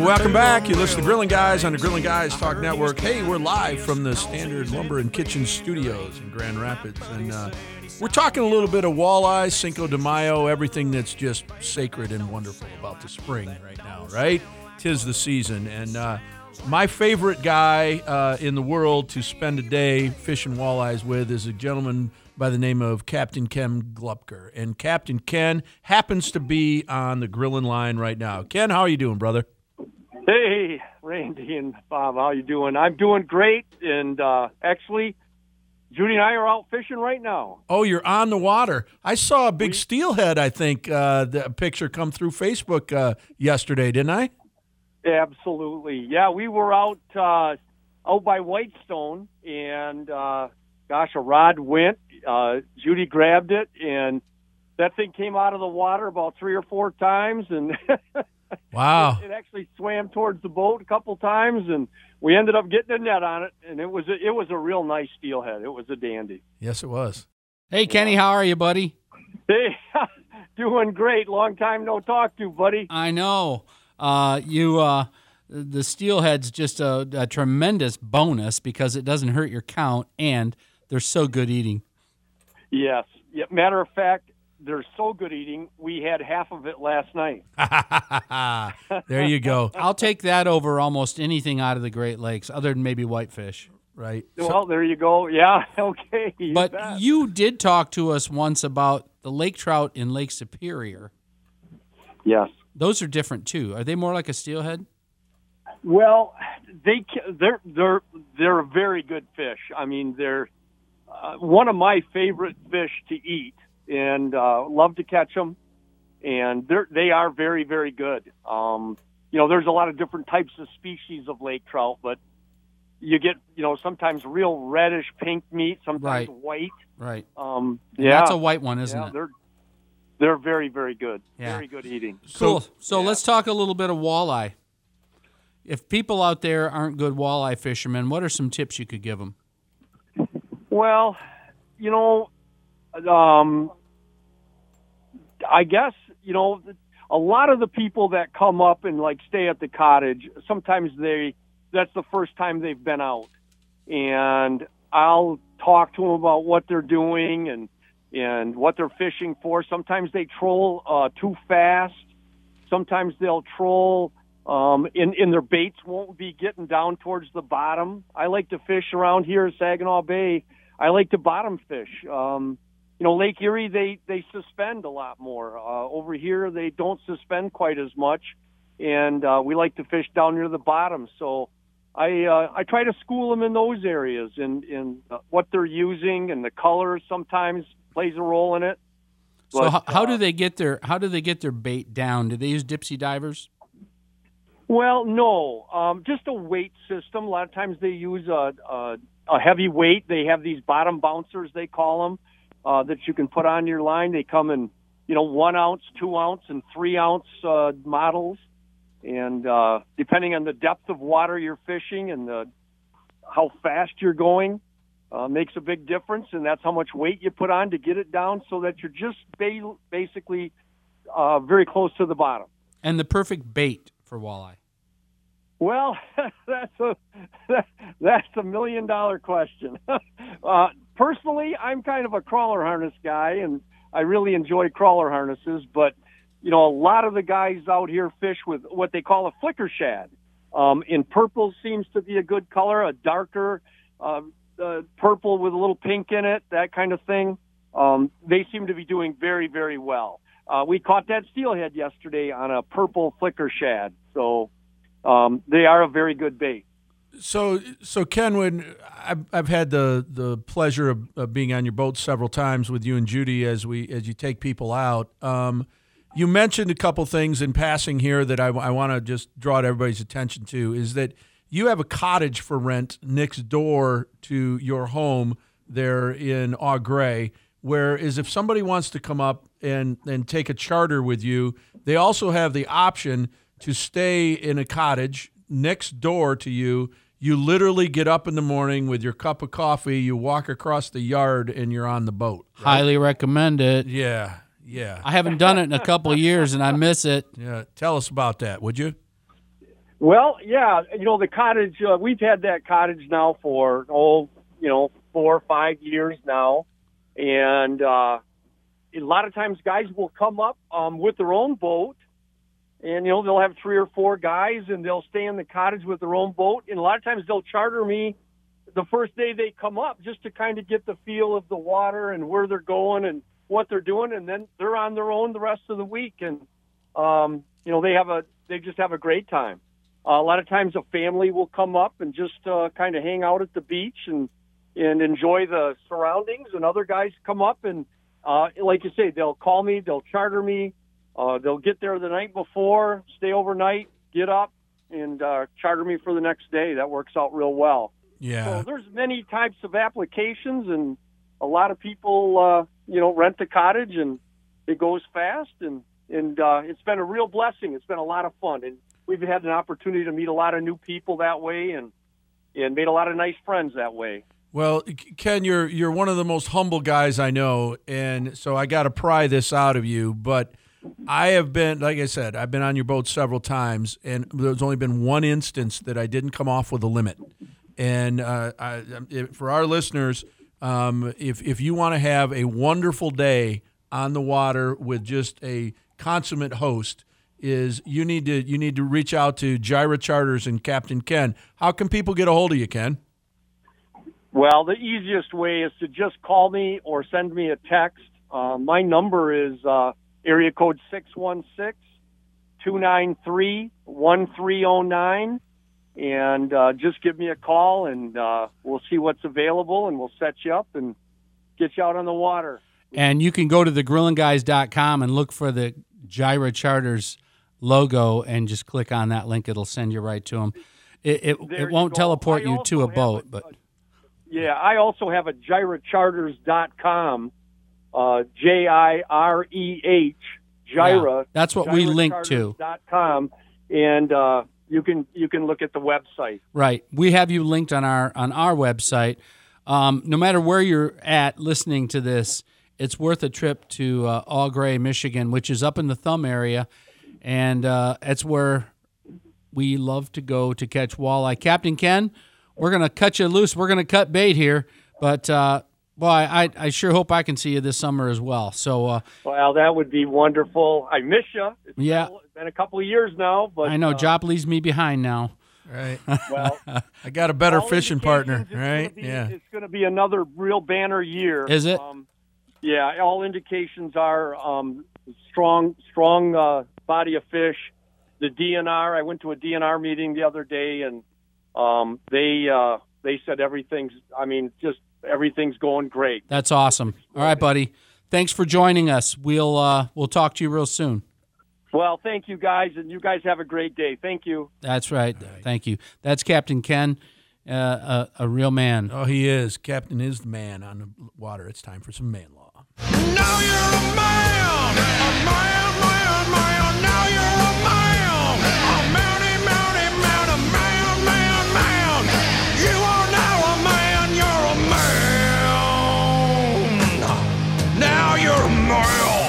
Welcome back. You listen to Grilling Guys on the Grilling Guys Talk Network. Hey, we're live from the Standard Lumber and Kitchen Studios in Grand Rapids. And we're talking a little bit of walleye, Cinco de Mayo, everything that's just sacred and wonderful about the spring right now, right? 'Tis the season. And my favorite guy in the world to spend a day fishing walleyes with is a gentleman by the name of Captain Ken Glupker. And Captain Ken happens to be on the grilling line right now. Ken, how are you doing, brother? Hey, Randy and Bob, how you doing? I'm doing great, and actually, Judy and I are out fishing right now. Oh, you're on the water. I saw a big steelhead, I think, the picture come through Facebook yesterday, didn't I? Absolutely. Yeah, we were out by Whitestone, and, a rod went. Judy grabbed it, and that thing came out of the water about 3 or 4 times, and wow. It actually swam towards the boat a couple times, and we ended up getting a net on it, and it was a real nice steelhead. It was a dandy. Yes, it was. Hey, Kenny, how are you, buddy? Hey, doing great. Long time no talk to, buddy. I know. The steelhead's just a tremendous bonus because it doesn't hurt your count, and they're so good eating. Yes. Yeah, matter of fact, they're so good eating, we had half of it last night. There you go. I'll take that over almost anything out of the Great Lakes, other than maybe whitefish. Right. Well, there you go. Yeah, okay. But you did talk to us once about the lake trout in Lake Superior. Yes. Those are different, too. Are they more like a steelhead? Well, they're a very good fish. I mean, they're one of my favorite fish to eat, and love to catch them. And they are very, very good. There's a lot of different types of species of lake trout, but you get, sometimes real reddish pink meat, sometimes white. Right. Yeah, that's a white one, isn't it? They're very, very good. Yeah. Very good eating. Cool. So let's talk a little bit of walleye. If people out there aren't good walleye fishermen, what are some tips you could give them? Well, I guess, a lot of the people that come up and stay at the cottage, sometimes that's the first time they've been out. And I'll talk to them about what they're doing and what they're fishing for. Sometimes they troll too fast. Sometimes they'll troll in their baits won't be getting down towards the bottom. I like to fish around here in Saginaw Bay. I like to bottom fish. Lake Erie, they suspend a lot more. Over here, they don't suspend quite as much, and we like to fish down near the bottom. So I try to school them in those areas, and what they're using and the color sometimes plays a role in it. But, so how do they get their bait down? Do they use dipsy divers? Well, no, just a weight system. A lot of times they use a heavy weight. They have these bottom bouncers, they call them, that you can put on your line. They come in, 1 ounce, 2 ounce, and 3 ounce models. And depending on the depth of water you're fishing and how fast you're going, makes a big difference. And that's how much weight you put on to get it down so that you're just basically very close to the bottom. And the perfect bait for walleye? Well, that's a $1 million question. Personally, I'm kind of a crawler harness guy, and I really enjoy crawler harnesses. But a lot of the guys out here fish with what they call a flicker shad. In purple seems to be a good color, a darker purple with a little pink in it, that kind of thing. They seem to be doing very, very well. We caught that steelhead yesterday on a purple flicker shad, so they are a very good bait. So Ken, when I've had the pleasure of being on your boat several times with you and Judy as you take people out. You mentioned a couple things in passing here that I want to just draw everybody's attention to, is that you have a cottage for rent next door to your home there in Au Gres, whereas if somebody wants to come up and take a charter with you, they also have the option to stay in a cottage next door to you. You literally get up in the morning with your cup of coffee, you walk across the yard, and you're on the boat. Right? Highly recommend it. Yeah. I haven't done it in a couple of years, and I miss it. Yeah. Tell us about that, would you? Well, yeah, the cottage, we've had that cottage now for, 4 or 5 years now. And a lot of times guys will come up with their own boat, and, they'll have 3 or 4 guys, and they'll stay in the cottage with their own boat. And a lot of times they'll charter me the first day they come up just to kind of get the feel of the water and where they're going and what they're doing. And then they're on their own the rest of the week. And, they just have a great time. A lot of times a family will come up and just kind of hang out at the beach and enjoy the surroundings. And other guys come up and, like you say, they'll call me, they'll charter me. They'll get there the night before, stay overnight, get up, and charter me for the next day. That works out real well. Yeah. So there's many types of applications, and a lot of people, rent the cottage, and it goes fast, and it's been a real blessing. It's been a lot of fun, and we've had an opportunity to meet a lot of new people that way, and made a lot of nice friends that way. Well, Ken, you're one of the most humble guys I know, and so I got to pry this out of you. But I have been, like I said, I've been on your boat several times, and there's only been one instance that I didn't come off with a limit. And for our listeners, if you want to have a wonderful day on the water with just a consummate host, you need to reach out to Gyra Charters and Captain Ken. How can people get a hold of you, Ken? Well, the easiest way is to just call me or send me a text. My number is area code 616-293-1309. And just give me a call, and we'll see what's available, and we'll set you up and get you out on the water. And you can go to thegrillandguys.com and look for the Gyra Charters logo and just click on that link. It'll send you right to them. It won't teleport you to a boat, but... Yeah, I also have a GyraCharters.com, Jireh, Gyra. Yeah, that's what we link to. .com, and you can look at the website. Right, we have you linked on our website. No matter where you're at listening to this, it's worth a trip to Au Gres, Michigan, which is up in the Thumb area, and it's where we love to go to catch walleye. Captain Ken, we're going to cut you loose. We're going to cut bait here, but I sure hope I can see you this summer as well. So, well, that would be wonderful. I miss you. It's been a couple of years now, but I know Job leaves me behind now. Right. Well, I got a better fishing partner. Right. It's going to be another real banner year. Is it? Yeah. All indications are strong body of fish. The DNR. I went to a DNR meeting the other day, and they said everything's going great. That's awesome. All right, buddy. Thanks for joining us. We'll talk to you real soon. Well, thank you guys, and you guys have a great day. Thank you. That's right. Thank you. That's Captain Ken, a real man. Oh, he is. Captain is the man on the water. It's time for some man law. Now you're a man, man. Now you're a man, man. You are now a man, you're a man. Now you're a man.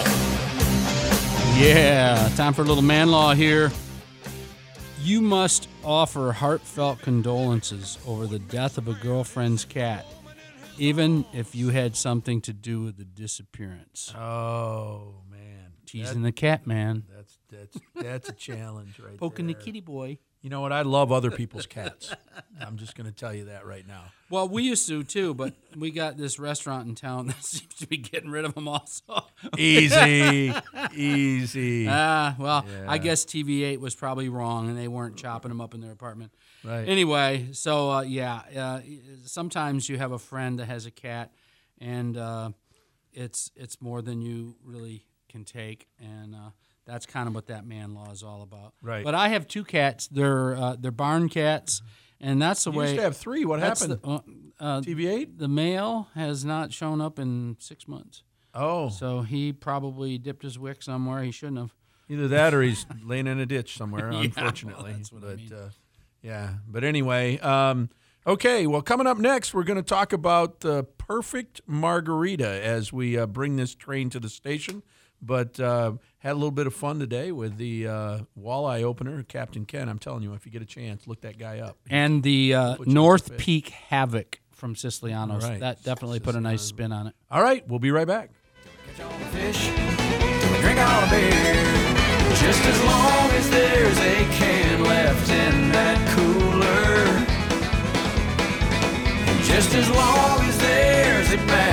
Yeah, time for a little man law here. You must offer heartfelt condolences over the death of a girlfriend's cat, even if you had something to do with the disappearance. Oh, man. Teasing the cat, man. That's a challenge right Poking there. the kitty boy. You know what? I love other people's cats. I'm just going to tell you that right now. Well, we used to, too, but we got this restaurant in town that seems to be getting rid of them also. Easy. Yeah. I guess TV8 was probably wrong, and they weren't chopping them up in their apartment. Right. Anyway, so, sometimes you have a friend that has a cat, and it's more than you really can take, and that's kind of what that man law is all about. Right. But I have 2 cats. They're barn cats, and that's the You way. used to have 3. What happened? TV8? The male has not shown up in 6 months. Oh. So he probably dipped his wick somewhere he shouldn't have. Either that or he's laying in a ditch somewhere, unfortunately. Well, that's what I mean. But anyway, okay, well, coming up next, we're going to talk about the perfect margarita as we bring this train to the station. but had a little bit of fun today with the walleye opener, Captain Ken. I'm telling you, if you get a chance, look that guy up. And the Put you North on the Peak Havoc from Siciliano's. Right. That definitely put a nice spin on it. All right, we'll be right back. Catch all the fish, till we drink all the beer. Just as long as there's a can left in that cooler. And just as long as there's a